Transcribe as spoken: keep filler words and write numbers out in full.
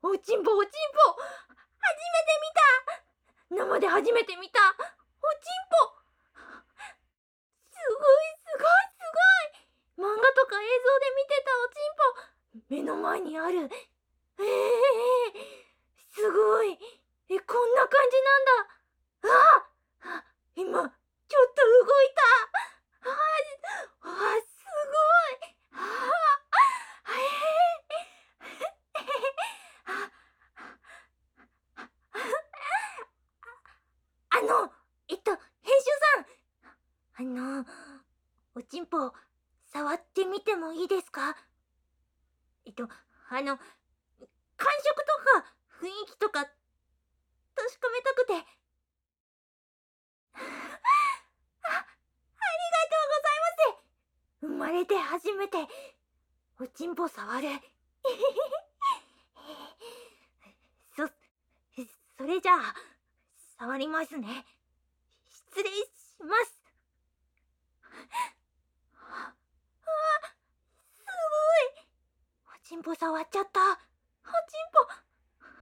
おちんぽおちんぽ、初めて見た。生で初めて見たおちんぽ。すごいすごいすごい。漫画とか映像で見てたおちんぽ、目の前にある。ええー、すごい。え、こんな感じなんだ。ああ、今ちょっと動いた。ああ、あ、すごい。ああ、ええー、ああの、えっと、編集さん。あの、おちんぽ、触ってみてもいいですか？えっと、あの、感触とか雰囲気とか確かめたくて。あ、ありがとうございます。生まれて初めて、おちんぽ触る。そ、それじゃあ、触りますね。失礼します。あ、すごい。おちんぽ触っちゃった。